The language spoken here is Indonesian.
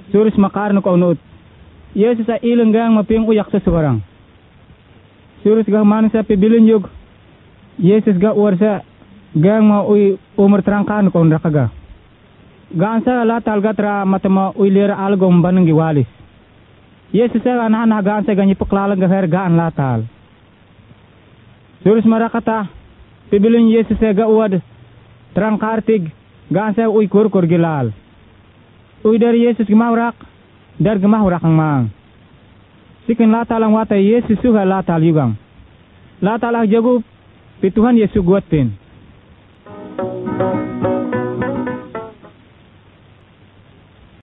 Suris makar no kaunut. Yesus sa ilang gang maping uyak sa suwarang. Suris ga man sa pibilin yug. Yesus ga warsa gang ma uy umur terangkan ko rakaga. Gansa latal gatra matama uy lira algom banang giwalis. Yesus sa anak gansa ganyi paklalang ga gaan latal. Suris marakata pibilin Yesus sa ga uwad terangkartig gansa uy kurkur gilal. Uy dari Yesus gimaurak dar gimaurak ang mang. Sikin latal ang watay Yesus suha latal yugang. Latal ang jagup pituhan Yesus guatin.